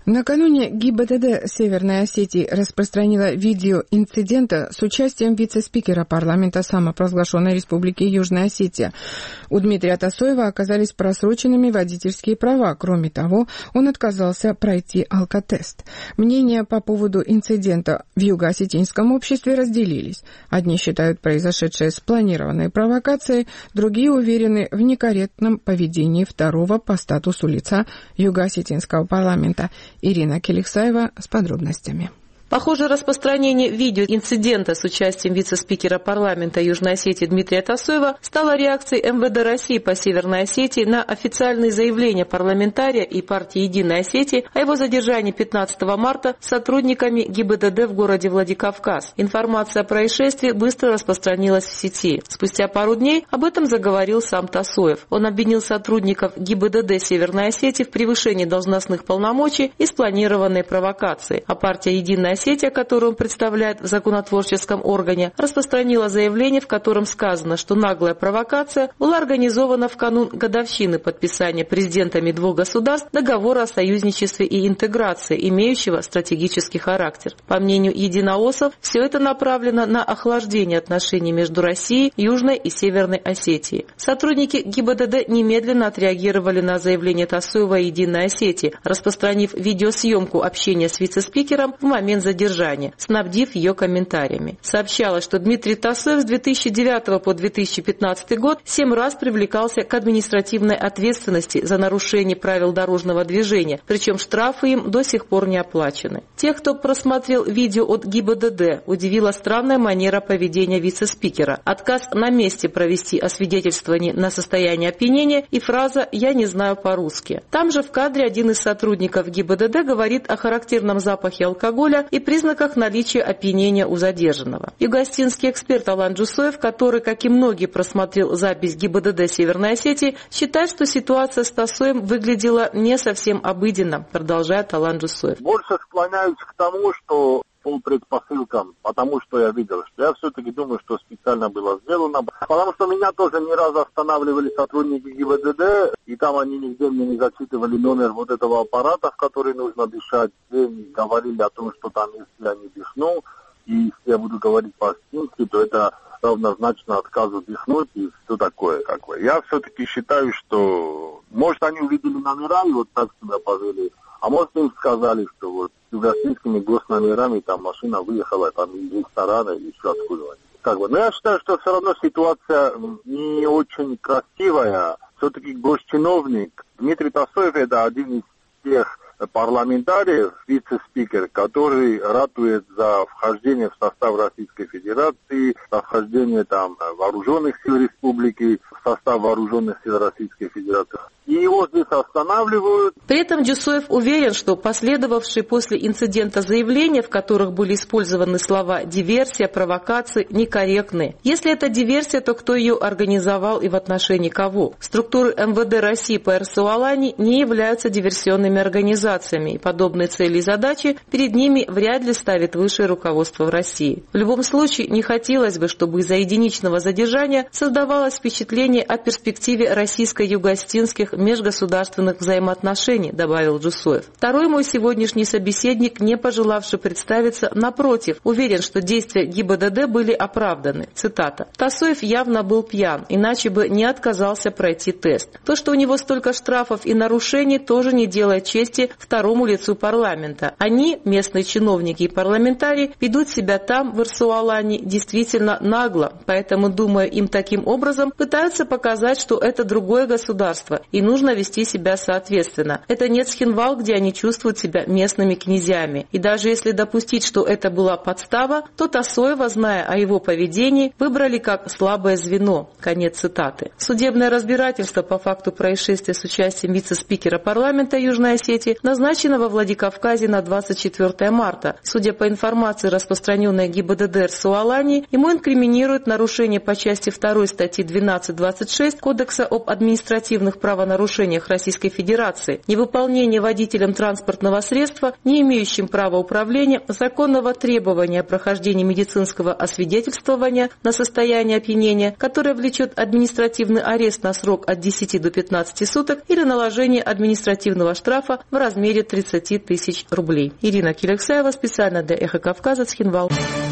Накануне ГИБДД Северной Осетии распространила видео инцидента с участием вице-спикера парламента самопровозглашенной Республики Южная Осетия. У Дмитрия Тасоева оказались просроченными водительские права. Кроме того, он отказался пройти алкотест. Мнения по поводу инцидента в юго-осетинском обществе разделились. Одни считают произошедшее спланированной провокацией, другие уверены в некорректном поведении второго по статусу лица юго-осетинского парламента. Ирина Келиксаева с подробностями. Похоже, распространение видео инцидента с участием вице-спикера парламента Южной Осетии Дмитрия Тасоева стало реакцией МВД России по Северной Осетии на официальные заявления парламентария и партии «Единая Осетия» о его задержании 15 марта сотрудниками ГИБДД в городе Владикавказ. Информация о происшествии быстро распространилась в сети. Спустя пару дней об этом заговорил сам Тасоев. Он обвинил сотрудников ГИБДД Северной Осетии в превышении должностных полномочий и спланированной провокации. А партия «Единая Осетия», которую он представляет в законотворческом органе, распространила заявление, в котором сказано, что наглая провокация была организована в канун годовщины подписания президентами двух государств договора о союзничестве и интеграции, имеющего стратегический характер. По мнению единоосов, все это направлено на охлаждение отношений между Россией, Южной и Северной Осетией. Сотрудники ГИБДД немедленно отреагировали на заявление Тасоева и Единой Осетии, распространив видеосъемку общения с вице-спикером в момент задержания, снабдив ее комментариями. Сообщалось, что Дмитрий Тасоев с 2009 по 2015 год 7 раз привлекался к административной ответственности за нарушение правил дорожного движения, причем штрафы им до сих пор не оплачены. Тех, кто просмотрел видео от ГИБДД, удивила странная манера поведения вице-спикера, отказ на месте провести освидетельствование на состояние опьянения и фраза «я не знаю по-русски». Там же в кадре один из сотрудников ГИБДД говорит о характерном запахе алкоголя и признаках наличия опьянения у задержанного. Югостинский эксперт Алан Джусоев, который, как и многие, просмотрел запись ГИБДД Северной Осетии, считает, что ситуация с Тасоевым выглядела не совсем обыденно, продолжает Алан Джусоев. Больше склоняюсь к тому, что по предпосылкам, потому что я видел, что я все-таки думаю, что специально было сделано. Потому что меня тоже не раз останавливали сотрудники ГИБДД, и там они нигде мне не зачитывали номер вот этого аппарата, в который нужно дышать. Все говорили о том, что там, если я не дышну, и если я буду говорить по-осетински, то это равнозначно отказу дыхнуть и все такое. Я все-таки считаю, что, может, они увидели номера и вот так себя повели, а может, им сказали, что вот с югославскими госномерами там машина выехала там из ресторана или еще откуда-нибудь. Но я считаю, что все равно ситуация не очень красивая. Все-таки госчиновник Дмитрий Тасоев — это один из тех парламентариев, вице-спикер, который ратует за вхождение в состав Российской Федерации, за вхождение там вооруженных сил республики, в состав вооруженных сил Российской Федерации. И его здесь останавливают. При этом Джусоев уверен, что последовавшие после инцидента заявления, в которых были использованы слова «диверсия», «провокации», некорректны. Если это диверсия, то кто ее организовал и в отношении кого? Структуры МВД России по РСУ Алании не являются диверсионными организациями, и подобные цели и задачи перед ними вряд ли ставит высшее руководство в России. В любом случае, не хотелось бы, чтобы из-за единичного задержания создавалось впечатление о перспективе российско-югостинских межгосударственных взаимоотношений, добавил Джусоев. Второй мой сегодняшний собеседник, не пожелавший представиться, напротив, уверен, что действия ГИБДД были оправданы. Цитата. «Тасоев явно был пьян, иначе бы не отказался пройти тест. То, что у него столько штрафов и нарушений, тоже не делает чести второму лицу парламента. Они, местные чиновники и парламентарии, ведут себя там, в РСУ Алании, действительно нагло, поэтому, думаю, им таким образом пытаются показать, что это другое государство, и нужно вести себя соответственно. Это не Цхинвал, где они чувствуют себя местными князьями. И даже если допустить, что это была подстава, то Тасоева, зная о его поведении, выбрали как слабое звено». Конец цитаты. Судебное разбирательство по факту происшествия с участием вице-спикера парламента Южной Осетии назначено во Владикавказе на 24 марта. Судя по информации, распространенной ГИБДД РСУ Алании, ему инкриминируют нарушение по части 2 статьи 12.26 Кодекса об административных правонарушениях нарушениях Российской Федерации, невыполнение водителем транспортного средства, не имеющим права управления, законного требования о прохождении медицинского освидетельствования на состояние опьянения, которое влечет административный арест на срок от 10 до 15 суток или наложение административного штрафа в размере 30 тысяч рублей. Ирина Килексаева специально для «Эхо Кавказа», Цхинвал.